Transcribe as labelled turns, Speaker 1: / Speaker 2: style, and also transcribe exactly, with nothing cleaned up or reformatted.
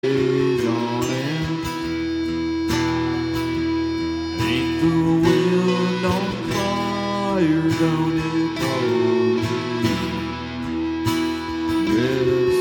Speaker 1: Days on end. Ain't the wind on fire, don't it call me? Yes.